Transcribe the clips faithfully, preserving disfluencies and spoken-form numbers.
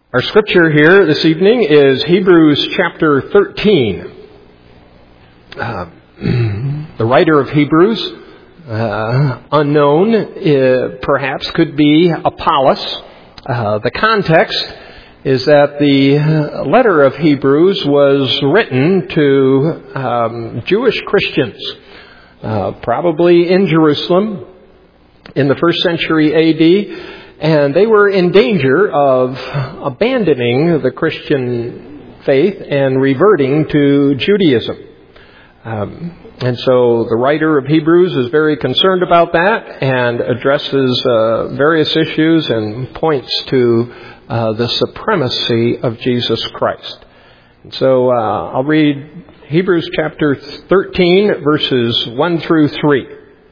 Our scripture here this evening is Hebrews chapter thirteen. Uh, the writer of Hebrews, uh, unknown, uh, perhaps could be Apollos. Uh, the context is that the letter of Hebrews was written to um, Jewish Christians, uh, probably in Jerusalem in the first century A D, and they were in danger of abandoning the Christian faith and reverting to Judaism. Um, and so the writer of Hebrews is very concerned about that and addresses uh, various issues and points to uh, the supremacy of Jesus Christ. And so uh, I'll read Hebrews chapter thirteen, verses one through three.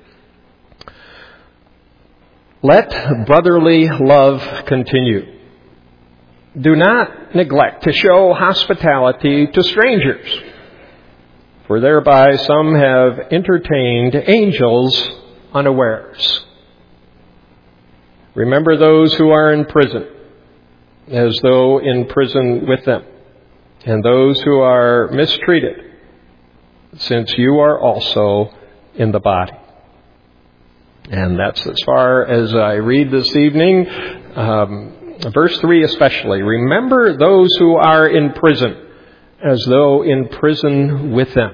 Let brotherly love continue. Do not neglect to show hospitality to strangers, for thereby some have entertained angels unawares. Remember those who are in prison, as though in prison with them, and those who are mistreated, since you are also in the body. And that's as far as I read this evening. Um, verse three especially. Remember those who are in prison, as though in prison with them.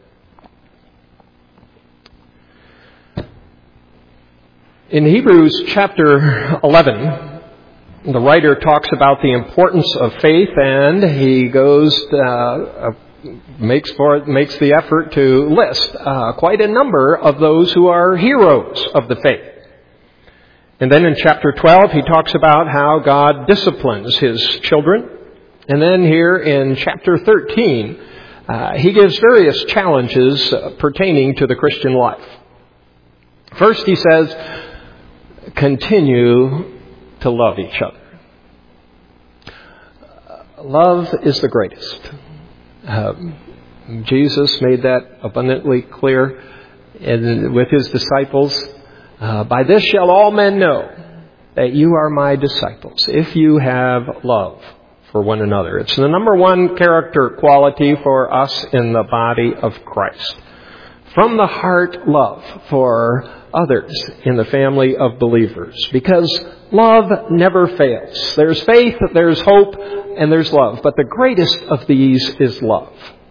In Hebrews chapter eleven, the writer talks about the importance of faith, and he goes uh, makes for makes the effort to list uh, quite a number of those who are heroes of the faith. And then in chapter twelve, he talks about how God disciplines His children. And then here in chapter thirteen, uh, he gives various challenges uh, pertaining to the Christian life. First, he says, continue to love each other. Love is the greatest. Um, Jesus made that abundantly clear in, with His disciples. Uh, By this shall all men know that you are my disciples, if you have love for one another. It's the number one character quality for us in the body of Christ. From the heart, love for others in the family of believers, because love never fails. There's faith, there's hope, and there's love. But the greatest of these is love.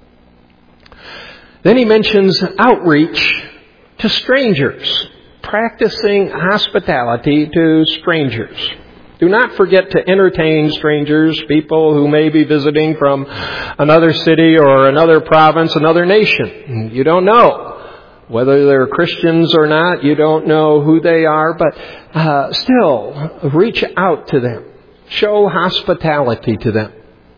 Then he mentions outreach to strangers, practicing hospitality to strangers. Do not forget to entertain strangers, people who may be visiting from another city or another province, another nation. You don't know whether they're Christians or not. You don't know who they are, but uh, still reach out to them. Show hospitality to them.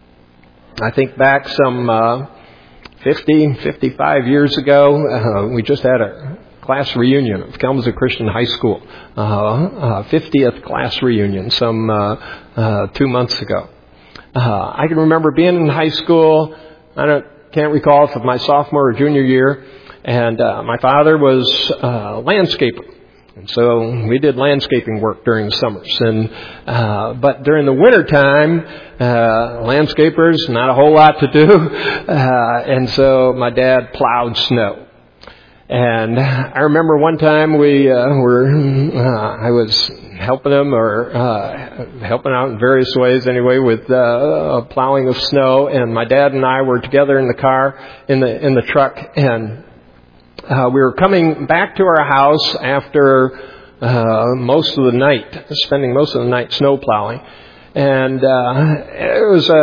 I think back some uh, fifty, fifty-five years ago, uh, we just had a class reunion of Kalamazoo Christian High School, uh, uh, fiftieth class reunion some uh, uh, two months ago. Uh, I can remember being in high school. I don't, can't recall if it was my sophomore or junior year, and uh, my father was a landscaper. And so we did landscaping work during the summers. And uh, but during the winter time, uh, landscapers, not a whole lot to do. Uh, and so my dad plowed snow. And I remember one time we uh, were, uh, I was helping him or uh, helping out in various ways anyway with uh, plowing of snow. And my dad and I were together in the car, in the in the truck, and Uh, we were coming back to our house after uh, most of the night, spending most of the night snow plowing. And uh, it was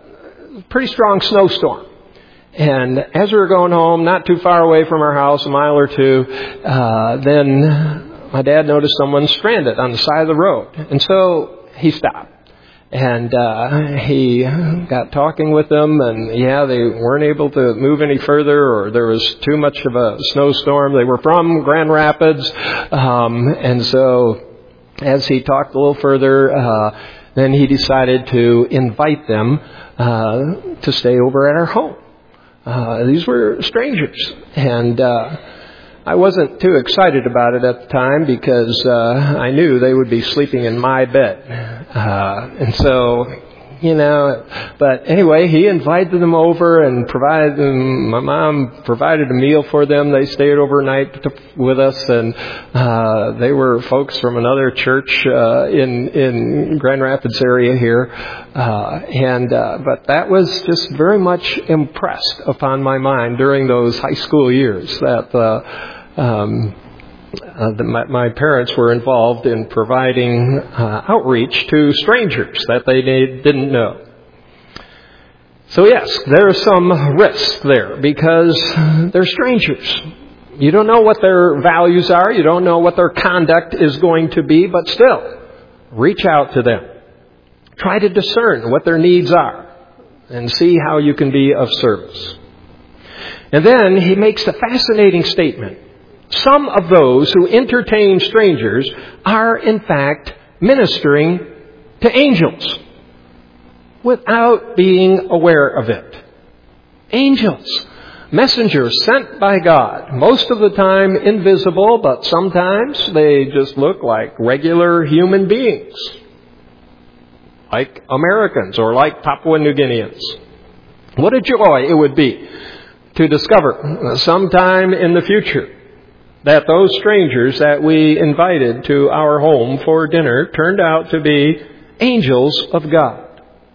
a pretty strong snowstorm. And as we were going home, not too far away from our house, a mile or two, uh, then my dad noticed someone stranded on the side of the road. And so he stopped. And uh, he got talking with them, and yeah, they weren't able to move any further, or there was too much of a snowstorm. They were from Grand Rapids, um, and so as he talked a little further, uh, then he decided to invite them uh, to stay over at our home. Uh, these were strangers, and uh, I wasn't too excited about it at the time because uh, I knew they would be sleeping in my bed. Uh, and so you know. But anyway, he invited them over and provided them, my mom provided a meal for them. They stayed overnight to, with us, and uh, they were folks from another church uh, in in Grand Rapids area here. Uh, and uh, but that was just very much impressed upon my mind during those high school years that uh, um, uh, the, my, my parents were involved in providing uh, outreach to strangers that they didn't know. So yes, there is some risk there because they're strangers. You don't know what their values are. You don't know what their conduct is going to be, but still, reach out to them. Try to discern what their needs are and see how you can be of service. And then he makes the fascinating statement. Some of those who entertain strangers are in fact ministering to angels without being aware of it. Angels, messengers sent by God, most of the time invisible, but sometimes they just look like regular human beings, like Americans or like Papua New Guineans. What a joy it would be to discover sometime in the future that those strangers that we invited to our home for dinner turned out to be angels of God.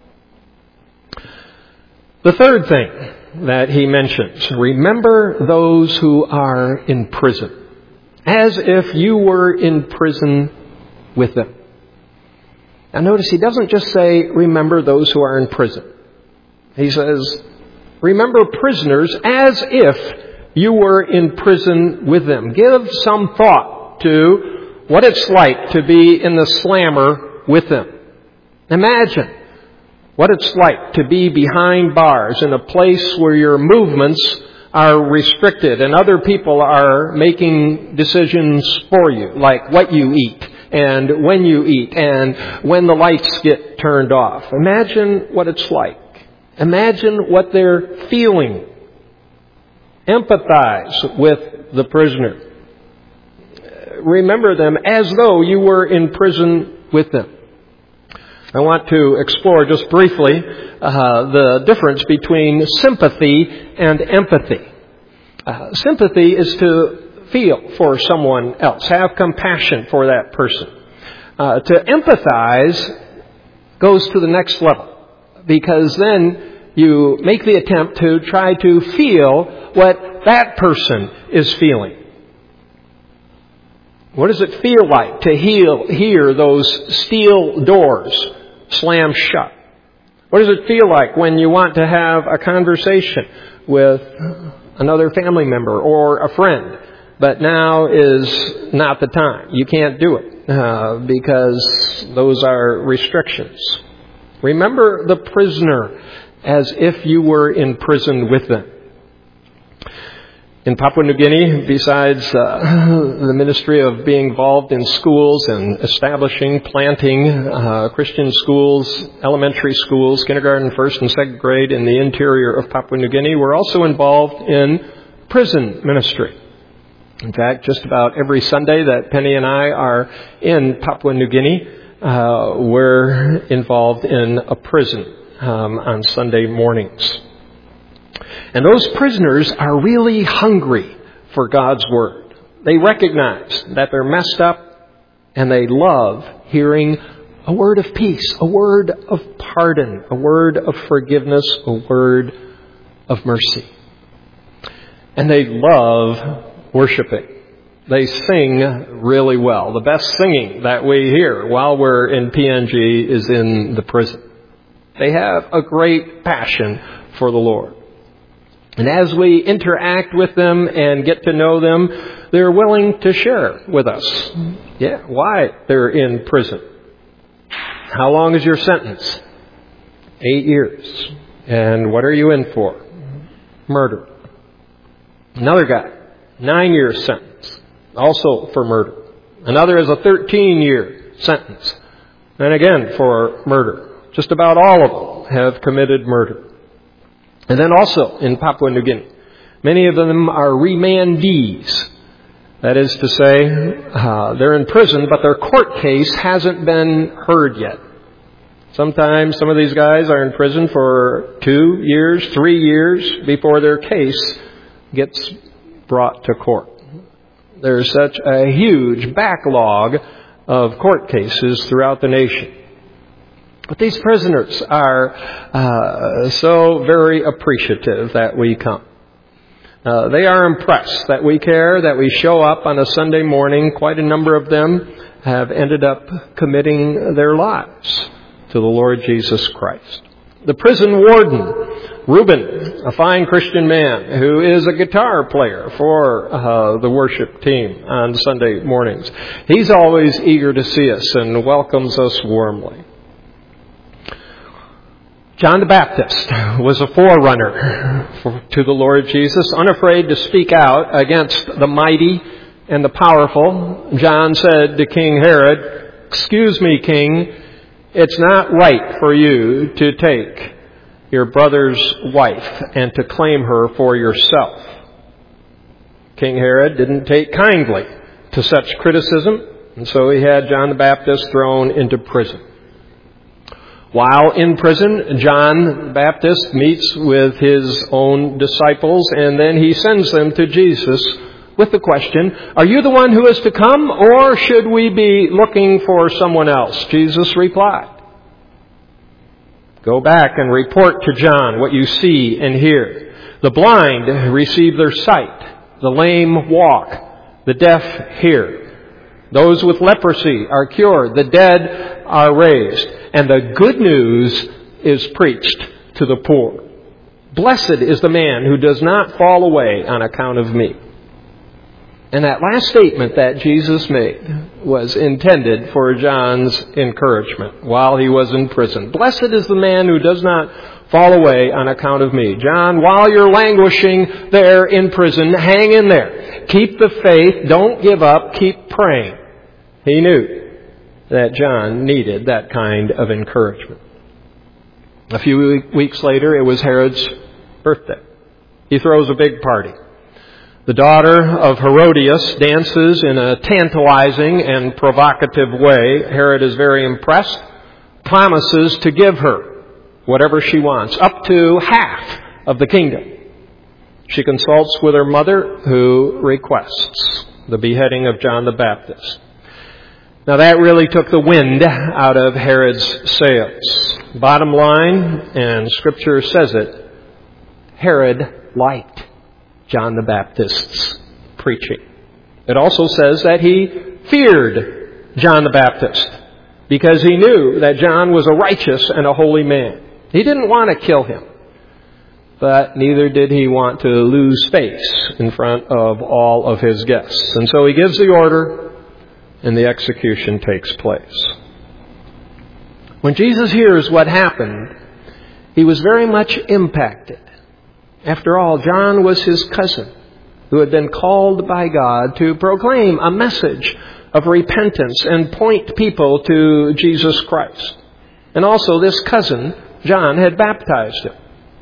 The third thing that he mentions, remember those who are in prison, as if you were in prison with them. Now notice he doesn't just say, remember those who are in prison. He says, remember prisoners as if you were in prison with them. Give some thought to what it's like to be in the slammer with them. Imagine what it's like to be behind bars in a place where your movements are restricted and other people are making decisions for you, like what you eat and when you eat and when the lights get turned off. Imagine what it's like. Imagine what they're feeling. Empathize with the prisoner. Remember them as though you were in prison with them. I want to explore just briefly uh, the difference between sympathy and empathy. Uh, sympathy is to feel for someone else, have compassion for that person. Uh, to empathize goes to the next level, because then you make the attempt to try to feel what that person is feeling. What does it feel like to heal, hear those steel doors slam shut? What does it feel like when you want to have a conversation with another family member or a friend, but now is not the time? You can't do it uh, because those are restrictions. Remember the prisoner as if you were in prison with them. In Papua New Guinea, besides uh, the ministry of being involved in schools and establishing, planting uh, Christian schools, elementary schools, kindergarten, first and second grade in the interior of Papua New Guinea, we're also involved in prison ministry. In fact, just about every Sunday that Penny and I are in Papua New Guinea, uh, we're involved in a prison um, on Sunday mornings. And those prisoners are really hungry for God's Word. They recognize that they're messed up, and they love hearing a word of peace, a word of pardon, a word of forgiveness, a word of mercy. And they love worshiping. They sing really well. The best singing that we hear while we're in P N G is in the prison. They have a great passion for the Lord. And as we interact with them and get to know them, they're willing to share with us, yeah, why they're in prison. How long is your sentence? Eight years. And what are you in for? Murder. Another guy, nine year sentence, also for murder. Another is a thirteen year sentence, and again for murder. Just about all of them have committed murder. And then also in Papua New Guinea, many of them are remandees. That is to say, uh, they're in prison, but their court case hasn't been heard yet. Sometimes some of these guys are in prison for two years, three years before their case gets brought to court. There's such a huge backlog of court cases throughout the nation. But these prisoners are uh, so very appreciative that we come. Uh, they are impressed that we care, that we show up on a Sunday morning. Quite a number of them have ended up committing their lives to the Lord Jesus Christ. The prison warden, Reuben, a fine Christian man who is a guitar player for uh, the worship team on Sunday mornings. He's always eager to see us and welcomes us warmly. John the Baptist was a forerunner for, to the Lord Jesus, unafraid to speak out against the mighty and the powerful. John said to King Herod, "Excuse me, King, it's not right for you to take your brother's wife and to claim her for yourself." King Herod didn't take kindly to such criticism, and so he had John the Baptist thrown into prison. While in prison, John the Baptist meets with his own disciples, and then he sends them to Jesus with the question, "Are you the one who is to come, or should we be looking for someone else?" Jesus replied, "Go back and report to John what you see and hear. The blind receive their sight, the lame walk, the deaf hear. Those with leprosy are cured, the dead are raised, and the good news is preached to the poor. Blessed is the man who does not fall away on account of me." And that last statement that Jesus made was intended for John's encouragement while he was in prison. Blessed is the man who does not fall away on account of me. John, while you're languishing there in prison, hang in there. Keep the faith. Don't give up. Keep praying. He knew that John needed that kind of encouragement. A few weeks later, it was Herod's birthday. He throws a big party. The daughter of Herodias dances in a tantalizing and provocative way. Herod is very impressed, promises to give her whatever she wants, up to half of the kingdom. She consults with her mother, who requests the beheading of John the Baptist. Now that really took the wind out of Herod's sails. Bottom line, and Scripture says it, Herod liked John the Baptist's preaching. It also says that he feared John the Baptist because he knew that John was a righteous and a holy man. He didn't want to kill him, but neither did he want to lose face in front of all of his guests. And so he gives the order, and the execution takes place. When Jesus hears what happened, he was very much impacted. After all, John was his cousin who had been called by God to proclaim a message of repentance and point people to Jesus Christ. And also this cousin, John, had baptized him.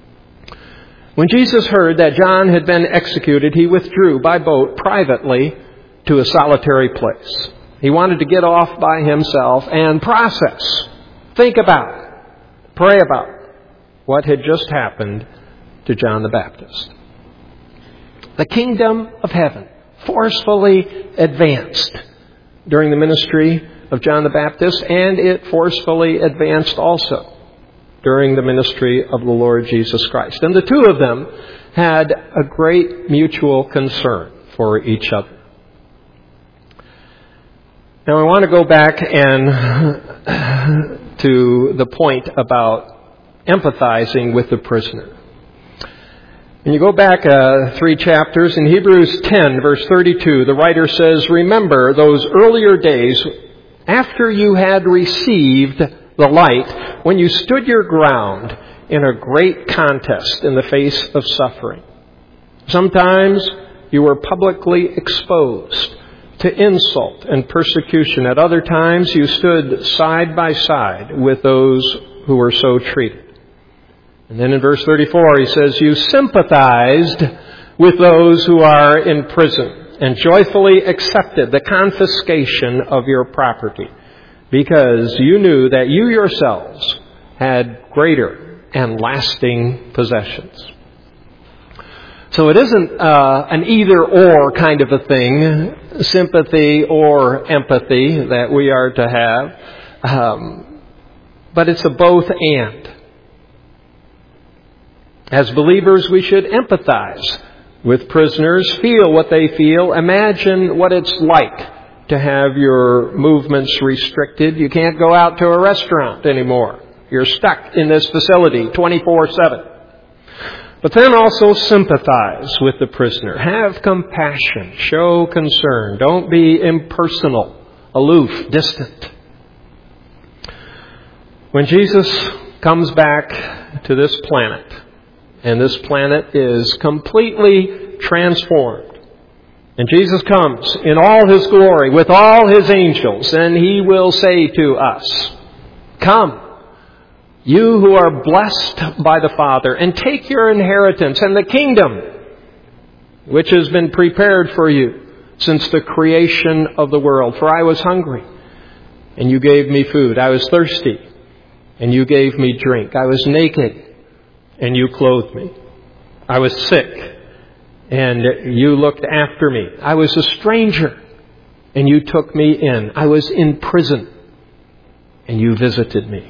When Jesus heard that John had been executed, he withdrew by boat privately to a solitary place. He wanted to get off by himself and process, think about, pray about what had just happened to John the Baptist. The kingdom of heaven forcefully advanced during the ministry of John the Baptist, and it forcefully advanced also during the ministry of the Lord Jesus Christ. And the two of them had a great mutual concern for each other. Now I want to go back and to the point about empathizing with the prisoner. When you go back uh, three chapters, in Hebrews ten, verse thirty-two, the writer says, "Remember those earlier days after you had received the light, when you stood your ground in a great contest in the face of suffering. Sometimes you were publicly exposed to insult and persecution. At other times you stood side by side with those who were so treated." And then in verse thirty-four he says, "You sympathized with those who are in prison and joyfully accepted the confiscation of your property, because you knew that you yourselves had greater and lasting possessions. So it isn't uh, an either-or kind of a thing, sympathy or empathy that we are to have, um, but it's a both-and. As believers, we should empathize with prisoners, feel what they feel, imagine what it's like to have your movements restricted. You can't go out to a restaurant anymore. You're stuck in this facility twenty-four seven. But then also sympathize with the prisoner. Have compassion. Show concern. Don't be impersonal, aloof, distant. When Jesus comes back to this planet, and this planet is completely transformed, and Jesus comes in all His glory with all His angels, and He will say to us, "Come, you who are blessed by the Father, and take your inheritance and the kingdom which has been prepared for you since the creation of the world. For I was hungry, and you gave me food. I was thirsty, and you gave me drink. I was naked, and you clothed me. I was sick, and you looked after me. I was a stranger, and you took me in. I was in prison, and you visited me."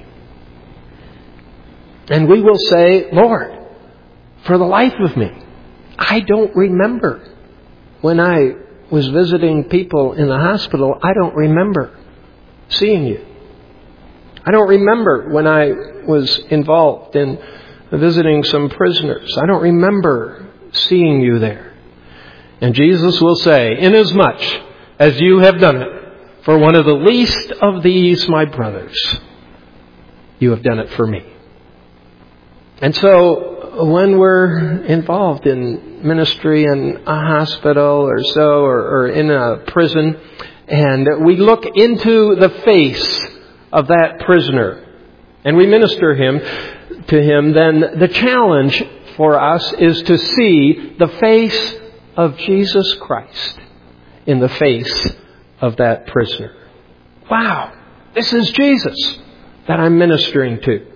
And we will say, "Lord, for the life of me, I don't remember when I was visiting people in the hospital. I don't remember seeing you. I don't remember when I was involved in visiting some prisoners. I don't remember seeing you there." And Jesus will say, "Inasmuch as you have done it for one of the least of these, my brothers, you have done it for me." And so when we're involved in ministry in a hospital or so, or, or in a prison, and we look into the face of that prisoner and we minister him to him, then the challenge for us is to see the face of Jesus Christ in the face of that prisoner. Wow, this is Jesus that I'm ministering to.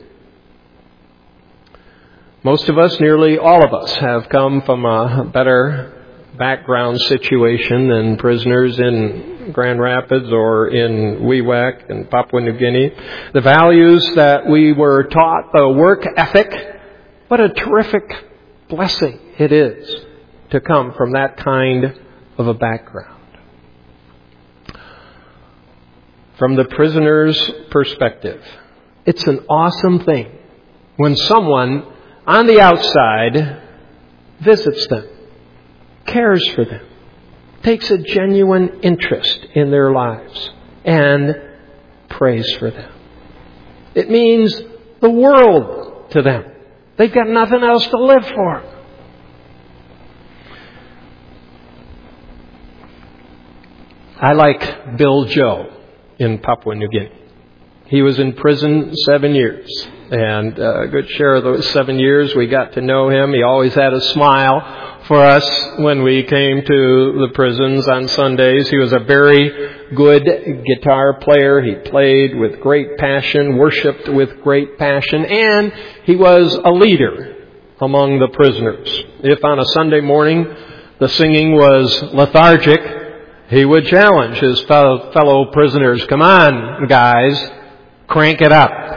Most of us, nearly all of us, have come from a better background situation than prisoners in Grand Rapids or in Wewak in Papua New Guinea. The values that we were taught, the work ethic, what a terrific blessing it is to come from that kind of a background. From the prisoner's perspective, it's an awesome thing when someone on the outside visits them, cares for them, takes a genuine interest in their lives, and prays for them. It means the world to them. They've got nothing else to live for. I like Bill Joe in Papua New Guinea. He was in prison seven years. And a good share of those seven years, we got to know him. He always had a smile for us when we came to the prisons on Sundays. He was a very good guitar player. He played with great passion, worshiped with great passion, and he was a leader among the prisoners. If on a Sunday morning the singing was lethargic, he would challenge his fellow, fellow prisoners, "Come on, guys, crank it up."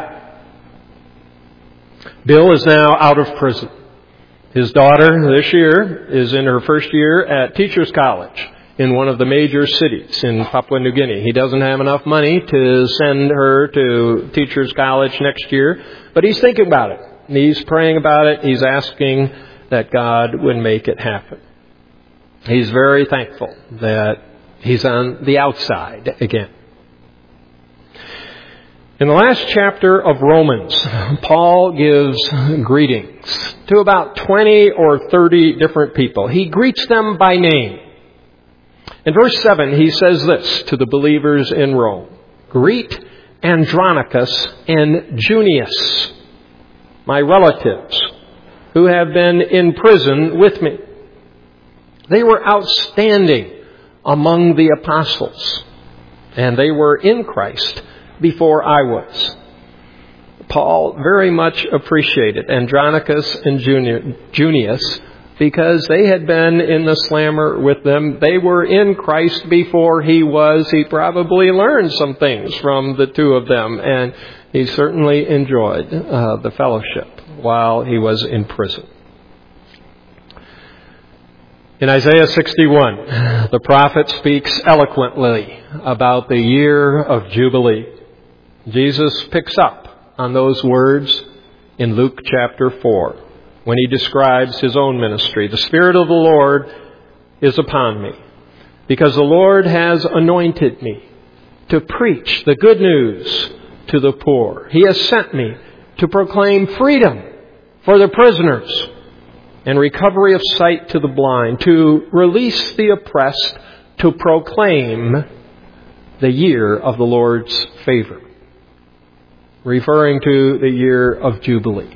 Bill is now out of prison. His daughter this year is in her first year at Teachers College in one of the major cities in Papua New Guinea. He doesn't have enough money to send her to Teachers College next year, but he's thinking about it. He's praying about it. He's asking that God would make it happen. He's very thankful that he's on the outside again. In the last chapter of Romans, Paul gives greetings to about twenty or thirty different people. He greets them by name. In verse seven, he says this to the believers in Rome: "Greet Andronicus and Junius, my relatives, who have been in prison with me. They were outstanding among the apostles, and they were in Christ before I was. Paul very much appreciated Andronicus and Junius because they had been in the slammer with them. They were in Christ before he was. He probably learned some things from the two of them, and he certainly enjoyed uh, the fellowship while he was in prison. In Isaiah sixty-one, the prophet speaks eloquently about the year of Jubilee. Jesus picks up on those words in Luke chapter four when he describes his own ministry. The Spirit of the Lord is upon me, because the Lord has anointed me to preach the good news to the poor. He has sent me to proclaim freedom for the prisoners and recovery of sight to the blind, to release the oppressed, to proclaim the year of the Lord's favor, referring to the year of Jubilee.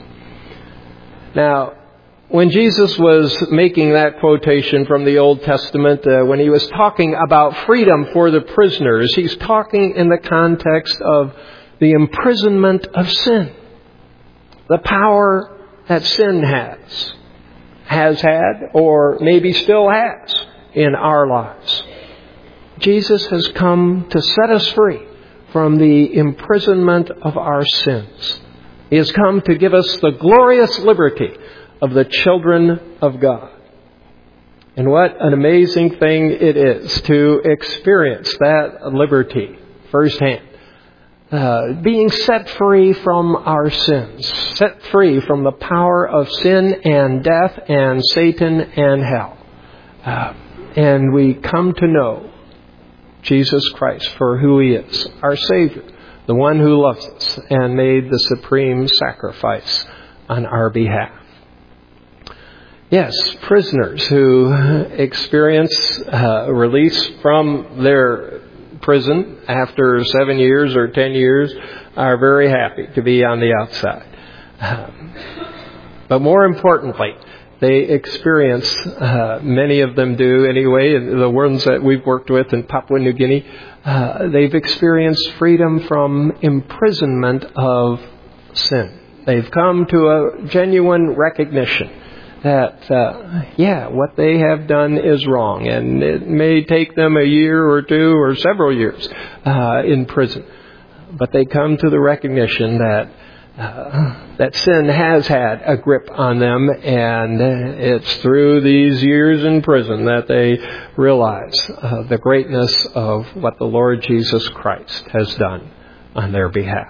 Now, when Jesus was making that quotation from the Old Testament, uh, when he was talking about freedom for the prisoners, he's talking in the context of the imprisonment of sin, the power that sin has, has had, or maybe still has in our lives. Jesus has come to set us free from the imprisonment of our sins. He has come to give us the glorious liberty of the children of God. And what an amazing thing it is to experience that liberty firsthand. Uh, being set free from our sins, set free from the power of sin and death and Satan and hell. Uh, and we come to know Jesus Christ for who He is, our Savior, the one who loves us and made the supreme sacrifice on our behalf. Yes, prisoners who experience uh, release from their prison after seven years or ten years are very happy to be on the outside. Um, but more importantly, they experience, uh, many of them do anyway, the ones that we've worked with in Papua New Guinea, uh, they've experienced freedom from imprisonment of sin. They've come to a genuine recognition that, uh, yeah, what they have done is wrong, and it may take them a year or two or several years uh, in prison. But they come to the recognition that uh, that sin has had a grip on them, and it's through these years in prison that they realize uh, the greatness of what the Lord Jesus Christ has done on their behalf.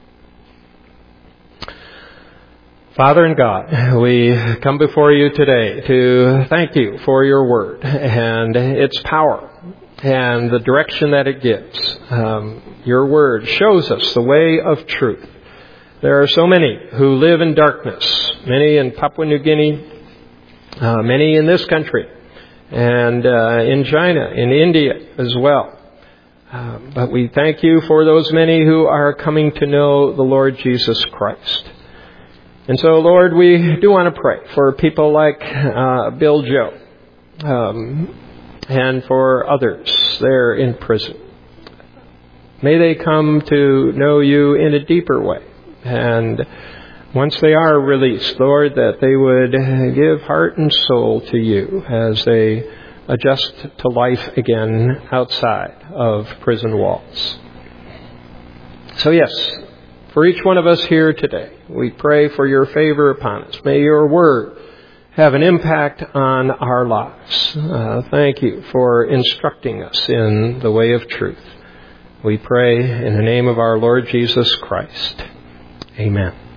Father and God, we come before you today to thank you for your word and its power and the direction that it gives. Um, your word shows us the way of truth. There are so many who live in darkness, many in Papua New Guinea, uh, many in this country, and uh, in China, in India as well. Uh, but we thank you for those many who are coming to know the Lord Jesus Christ. And so, Lord, we do want to pray for people like uh, Bill Joe um, and for others there in prison. May they come to know you in a deeper way. And once they are released, Lord, that they would give heart and soul to you as they adjust to life again outside of prison walls. So, yes, for each one of us here today, we pray for your favor upon us. May your word have an impact on our lives. Uh, thank you for instructing us in the way of truth. We pray in the name of our Lord Jesus Christ. Amen.